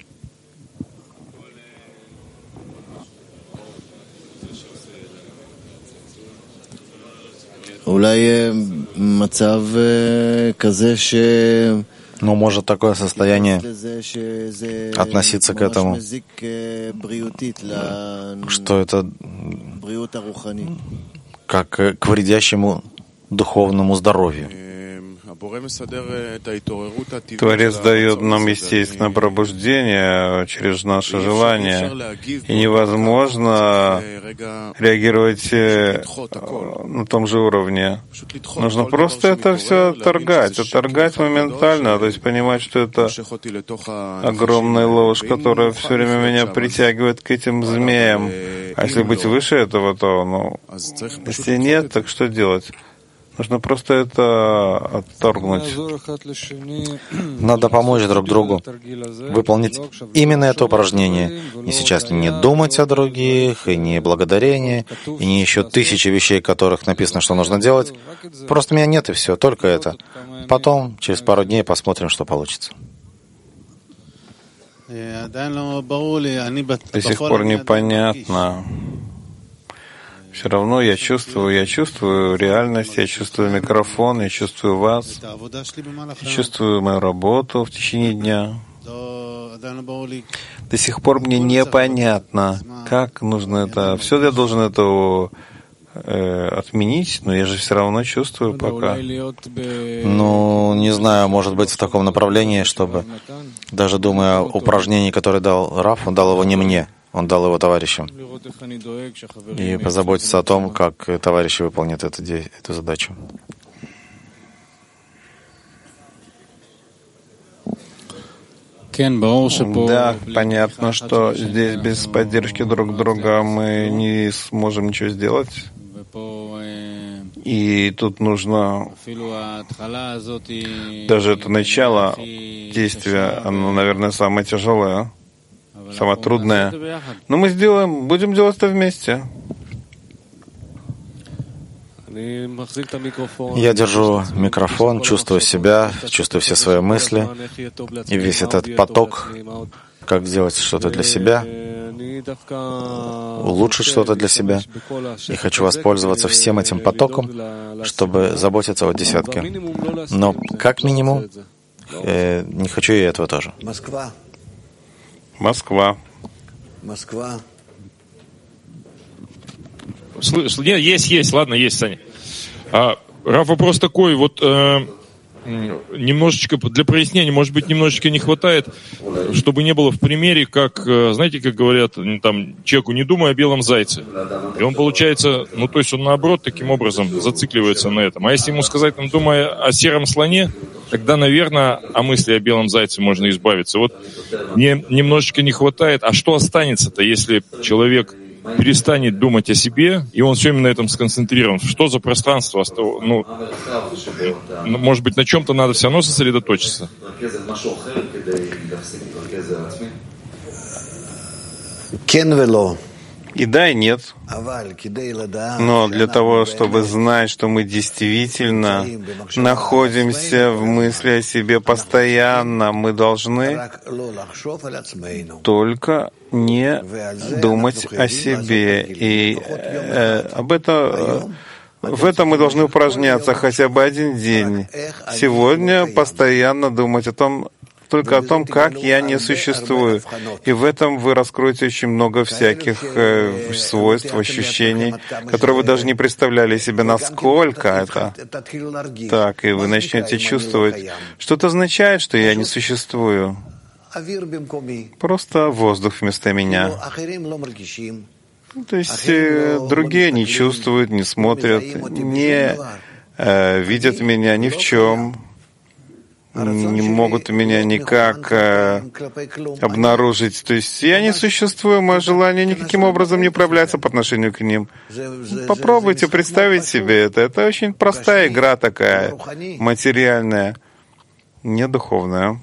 Но может такое состояние относиться к этому, что это как к вредящему духовному здоровью. Творец дает нам естественное пробуждение через наше желание, и невозможно реагировать на том же уровне. Нужно просто это все отторгать моментально, то есть понимать, что это огромная ложь, которая все время меня притягивает к этим змеям. А если быть выше этого, то, если нет, так что делать? Нужно просто это отторгнуть. Надо помочь друг другу выполнить именно это упражнение. И сейчас не думать о других, и не благодарение, и не еще тысячи вещей, которых написано, что нужно делать. Просто меня нет, и все, только это. Потом, через пару дней, посмотрим, что получится. До сих пор непонятно. Все равно я чувствую реальность, я чувствую микрофон, я чувствую вас, я чувствую мою работу в течение дня. До сих пор мне непонятно, как нужно это. Все я должен это отменить, но я же все равно чувствую пока. Ну, не знаю, может быть, в таком направлении, чтобы, даже думая о упражнении, которое дал Раф, он дал его не мне. Он дал его товарищам. И позаботиться о том, как товарищи выполнят эту задачу. Да, понятно, что здесь без поддержки друг друга мы не сможем ничего сделать. И тут нужно даже это начало действия, оно, наверное, самое тяжелое. Самое трудное. Но мы будем делать это вместе. Я держу микрофон, чувствую себя, чувствую все свои мысли, и весь этот поток, как сделать что-то для себя, улучшить что-то для себя. И хочу воспользоваться всем этим потоком, чтобы заботиться о десятке. Но как минимум, не хочу и этого тоже. Москва. Есть, ладно, есть, Саня. Раф, вопрос такой, немножечко для прояснения, может быть, немножечко не хватает, чтобы не было в примере, как, знаете, как говорят, там, человеку не думай о белом зайце. И он, получается, то есть он наоборот таким образом зацикливается на этом. А если ему сказать, думая о сером слоне, тогда, наверное, о мысли о белом зайце можно избавиться. Вот мне немножечко не хватает. А что останется-то, если человек перестанет думать о себе, и он все время на этом сконцентрирован? Что за пространство? Может быть, на чем-то надо все равно сосредоточиться? И да, и нет. Но для того, чтобы знать, что мы действительно находимся в мысли о себе постоянно, мы должны только не думать о себе. И в этом мы должны упражняться хотя бы один день. Сегодня постоянно думать только о том, как я не существую. И в этом вы раскроете очень много всяких свойств, ощущений, которые вы даже не представляли себе, насколько это так. И вы начнете чувствовать, что это означает, что я не существую. Просто воздух вместо меня. То есть другие не чувствуют, не смотрят, не видят меня ни в чем. не могут меня никак обнаружить. То есть я не существую, мое желание никаким образом не проявляется по отношению к ним. Попробуйте представить себе это. Это очень простая игра такая, материальная, не духовная.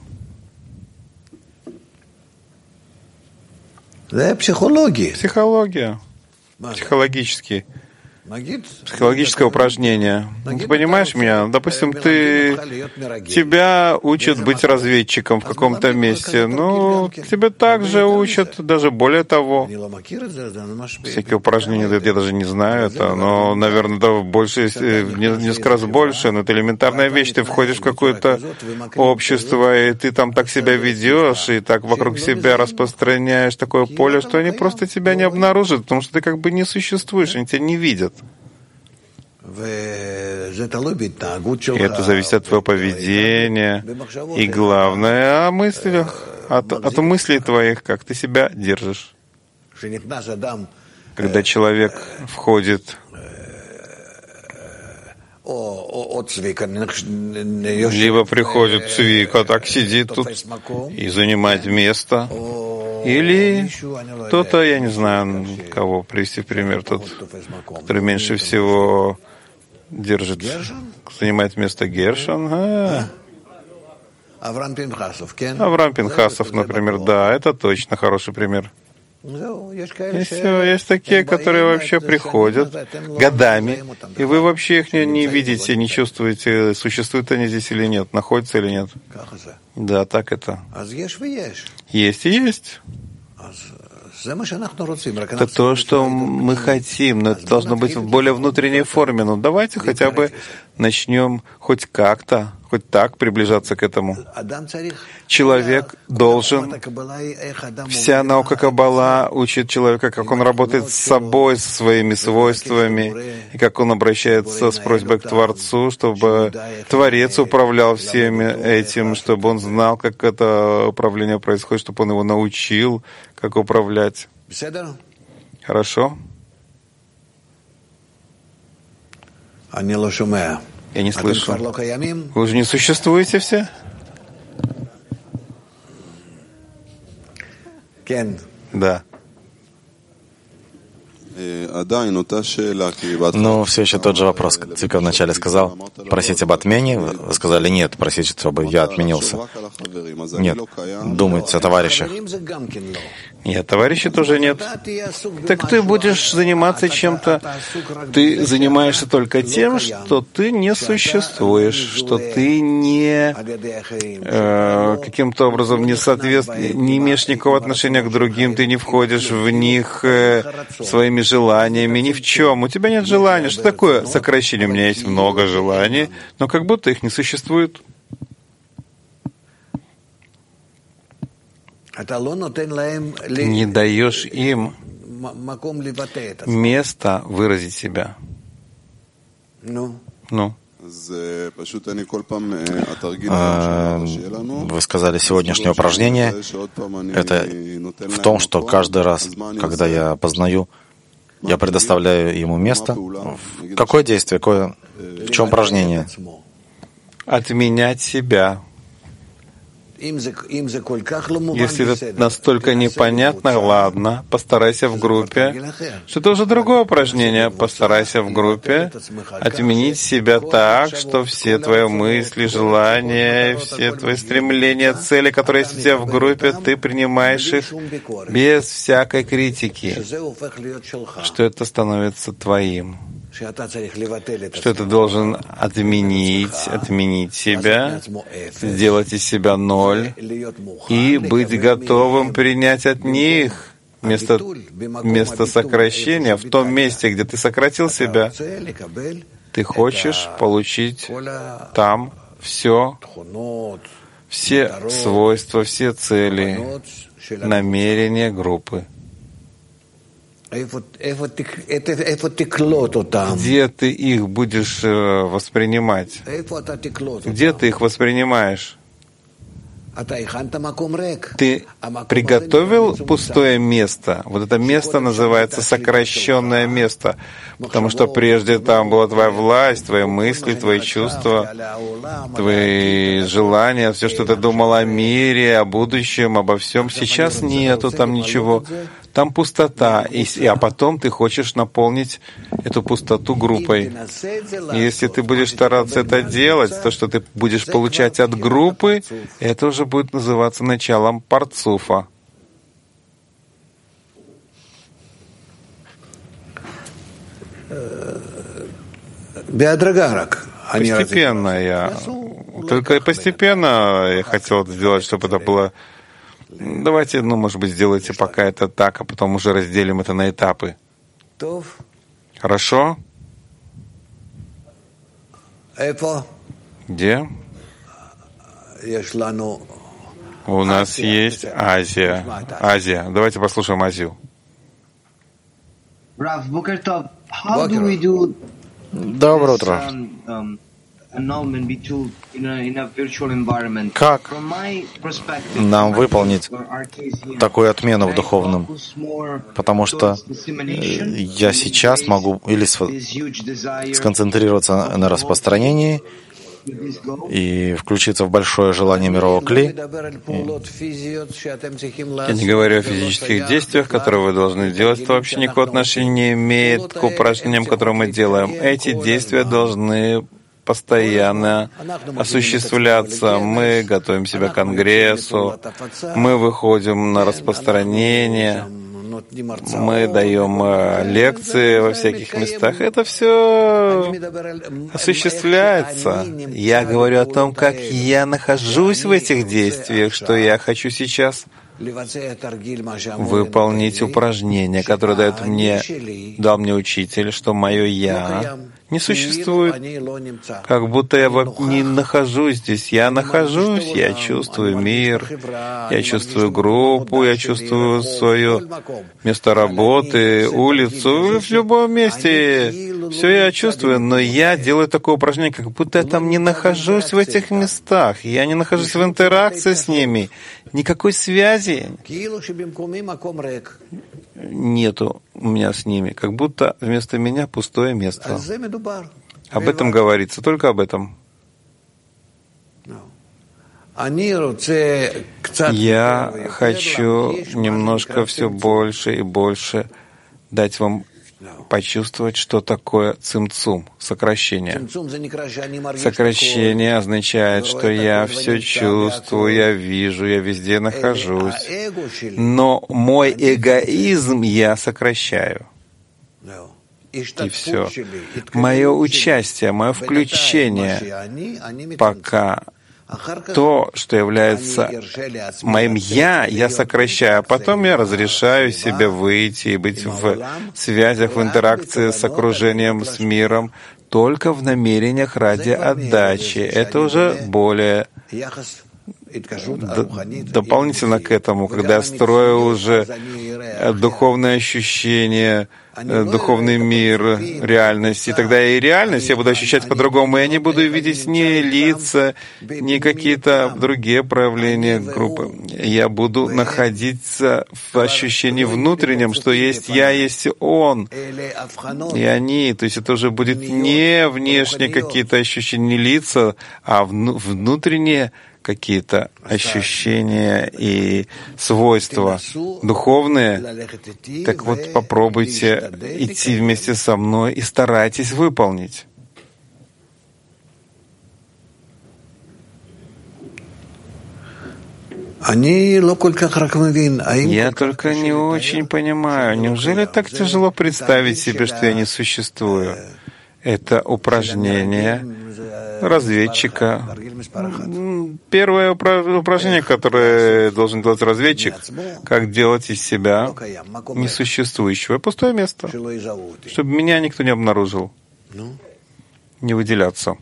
Психология. Психологический. Психологическое упражнение. Ты понимаешь меня? Допустим, тебя учат быть разведчиком в каком-то месте. Ну, тебя также учат, даже более того. Всякие упражнения, я даже не знаю это, но, наверное, это больше, несколько раз больше, но это элементарная вещь. Ты входишь в какое-то общество, и ты там так себя ведешь, и так вокруг себя распространяешь такое поле, что они просто тебя не обнаружат, потому что ты как бы не существуешь, они тебя не видят. И это зависит от твоего поведения. И главное, о мыслях, от мыслей твоих, как ты себя держишь. Когда человек входит, либо приходит Цвика, так сидит тут и занимает место, или кто-то, я не знаю, кого привести в пример, тот, который меньше всего держит, занимает место Гершон. Авраам Пинхасов, например, да, это точно хороший пример. И все, есть такие, которые вообще приходят годами, и вы вообще их не видите, не чувствуете, существуют они здесь или нет, находятся или нет. Да, так это. Есть и есть. Это то, что мы хотим, но это должно быть в более внутренней форме. Но давайте хотя бы начнем хоть как-то, хоть так приближаться к этому. Человек должен... Вся наука Каббала учит человека, как он работает с собой, со своими свойствами, и как он обращается с просьбой к Творцу, чтобы Творец управлял всем этим, чтобы он знал, как это управление происходит, чтобы он его научил, как управлять. Хорошо? Я не слышу. Вы уже не существуете все? Да. Но все еще тот же вопрос. Цвика вначале сказал, просить об отмене. Вы сказали, нет, просить, чтобы я отменился. Нет, думать о товарищах. Нет, товарищей тоже нет. Так ты будешь заниматься чем-то. Ты занимаешься только тем, что ты не существуешь, что ты не каким-то образом не имеешь никакого отношения к другим, ты не входишь в них своими желаниями, ни в чем. У тебя нет желания. Что такое сокращение? У меня есть много желаний, но как будто их не существует. Не даешь им места выразить себя. Ну. Вы сказали сегодняшнее упражнение. Это в том, что каждый раз, когда я познаю, я предоставляю ему место. Какое действие? В чем упражнение? Отменять себя. Если это настолько непонятно, ладно, постарайся в группе. Что это уже другое упражнение. Постарайся в группе отменить себя так, что все твои мысли, желания, все твои стремления, цели, которые есть у тебя в группе, ты принимаешь их без всякой критики, что это становится твоим. Что ты должен отменить себя, сделать из себя ноль и быть готовым принять от них вместо сокращения. В том месте, где ты сократил себя, ты хочешь получить там все свойства, все цели, намерения группы. Где ты их будешь воспринимать? Где ты их воспринимаешь? Ты приготовил пустое место. Вот это место называется сокращенное место, потому что прежде там была твоя власть, твои мысли, твои чувства, твои желания, все, что ты думал о мире, о будущем, обо всем. Сейчас нету там ничего. Там пустота, а потом ты хочешь наполнить эту пустоту группой. И если ты будешь стараться это делать, то, что ты будешь получать от группы, это уже будет называться началом парцуфа. Постепенно я хотел сделать, чтобы это было. Давайте, может быть, сделайте пока это так, а потом уже разделим это на этапы. Хорошо? Где? У нас есть Азия. Азия. Давайте послушаем Азию. Доброе утро. Как нам выполнить такую отмену в духовном? Потому что я сейчас могу или сконцентрироваться на распространении и включиться в большое желание мирового кли. Я не говорю о физических действиях, которые вы должны делать. Это вообще никакого отношения не имеет к упражнениям, которые мы делаем. Эти действия должны постоянно осуществляться. Мы готовим себя к конгрессу, мы выходим на распространение, мы даем лекции во всяких местах. Это все осуществляется. Я говорю о том, как я нахожусь в этих действиях, что я хочу сейчас выполнить упражнение, которое дал мне учитель, что мое «я» не существует, как будто я не нахожусь здесь. Я нахожусь, я чувствую мир, я чувствую группу, я чувствую свое место работы, улицу, в любом месте. Все я чувствую, но я делаю такое упражнение, как будто я там не нахожусь в этих местах. Я не нахожусь в интеракции с ними. Никакой связи нету у меня с ними, как будто вместо меня пустое место. Об этом говорится, только об этом. Я хочу немножко все больше и больше дать вам почувствовать, что такое цимцум, сокращение. Сокращение означает, что я все чувствую, я вижу, я везде нахожусь. Но мой эгоизм я сокращаю. И все. Мое участие, мое включение, пока то, что является моим я сокращаю, а потом я разрешаю себе выйти и быть в связях, в интеракции с окружением, с миром, только в намерениях ради отдачи. Это уже более дополнительно к этому, когда я строю уже духовное ощущение, духовный мир, реальность. И тогда и реальность я буду ощущать по-другому. Я не буду видеть ни лица, ни какие-то другие проявления группы. Я буду находиться в ощущении внутреннем, что есть я, есть он, и они. То есть это уже будет не внешние какие-то ощущения, не лица, а внутренние какие-то ощущения и свойства духовные. Так вот, попробуйте идти вместе со мной и старайтесь выполнить. Я только не очень понимаю, неужели так тяжело представить себе, что я не существую? Это упражнение разведчика. Первое упражнение, которое должен делать разведчик, как делать из себя несуществующего пустое место, чтобы меня никто не обнаружил, не выделяться.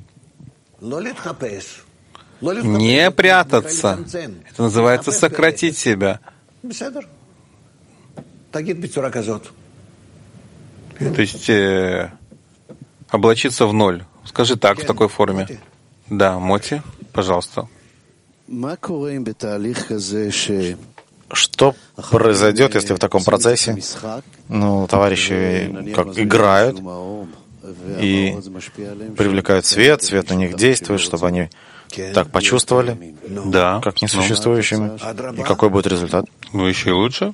Не прятаться. Это называется сократить себя. То есть облачиться в ноль. Скажи так, в такой форме. Да, Моти, пожалуйста. Что произойдет, если в таком процессе товарищи как играют и привлекают свет, свет на них действует, чтобы они так почувствовали, Да. как несуществующими. И какой будет результат? Еще и лучше.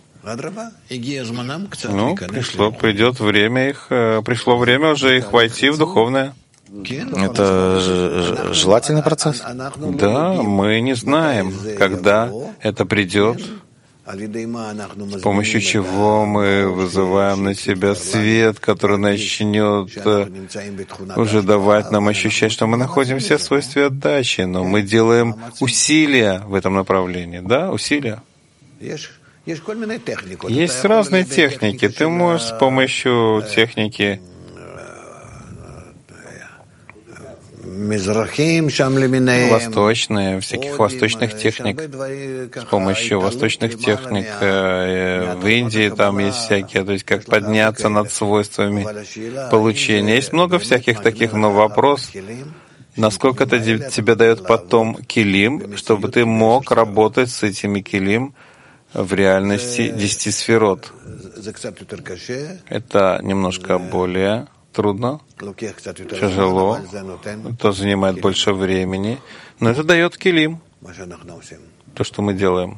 Пришло время уже их войти в духовное. Это желательный процесс? Да, мы не знаем, когда это придет, с помощью чего мы вызываем на себя свет, который начнет уже давать нам ощущать, что мы находимся в свойстве отдачи, но мы делаем усилия в этом направлении. Да, усилия. Есть разные техники. Ты можешь с помощью техники всяких восточных техник, с помощью восточных техник в Индии там есть всякие, то есть как подняться над свойствами получения. Есть много всяких таких, но вопрос, насколько это тебе дает потом килим, чтобы ты мог работать с этими килим в реальности 10 сферот. Это немножко более трудно, тяжело, это занимает больше времени, но это дает килим, то, что мы делаем.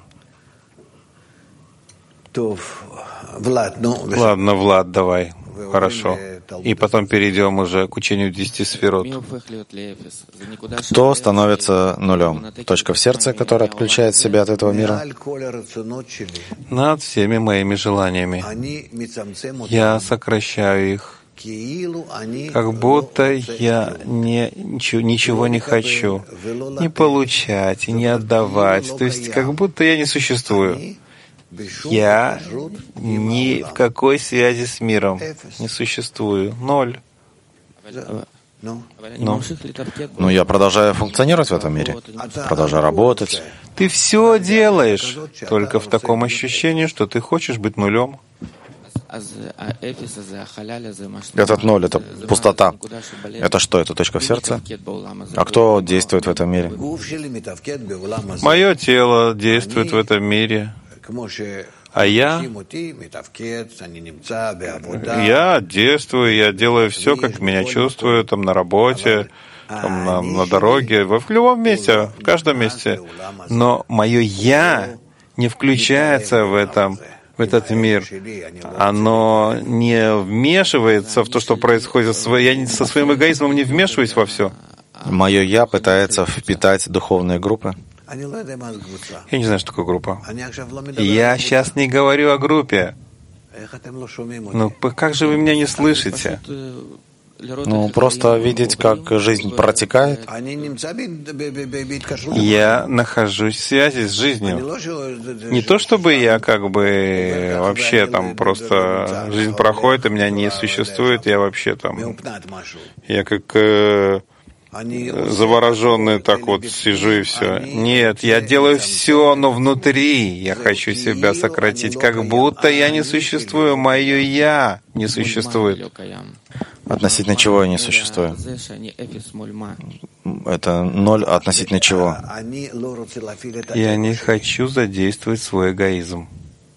Ладно, Влад, давай, хорошо. И потом перейдем уже к учению 10 сферот. Кто становится нулем? Точка в сердце, которая отключает себя от этого мира? Над всеми моими желаниями. Я сокращаю их, как будто я ничего не хочу, не получать и не отдавать. То есть как будто я не существую. Я ни в какой связи с миром не существую. Ноль. Но я продолжаю функционировать в этом мире, продолжаю работать. Ты все делаешь, только в таком ощущении, что ты хочешь быть нулем. Этот ноль — это пустота. Это что? Это точка в сердце? А кто действует в этом мире? Мое тело действует в этом мире. А я действую, я делаю все, как меня чувствую, там на работе, там, на дороге, в любом месте, в каждом месте. Но мое «я» не включается в этот мир. Оно не вмешивается в то, что происходит. Я со своим эгоизмом не вмешиваюсь во все. Мое «я» пытается впитать духовные группы. Я не знаю, что такое группа. Я сейчас не говорю о группе. Ну, как же вы меня не слышите? Просто видеть, как жизнь протекает. Я нахожусь в связи с жизнью. Не то, чтобы я вообще там просто жизнь проходит, и меня не существует, я вообще там... Я как... завороженный так вот сижу и все. Нет, я делаю все, но внутри я хочу себя сократить, как будто я не существую, мое «я» не существует. Относительно чего я не существую? Это ноль относительно чего? Я не хочу задействовать свой эгоизм.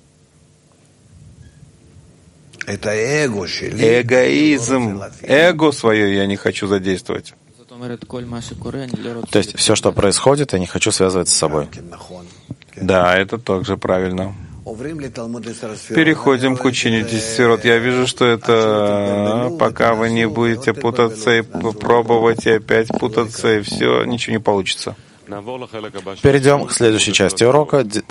Эгоизм, эго свое я не хочу задействовать. То есть все, что происходит, я не хочу связывать с собой. Да, это также правильно. Переходим к учению 10 сферот. Я вижу, что это пока вы не будете путаться и пробовать, и опять путаться, и все, ничего не получится. Перейдем к следующей части урока,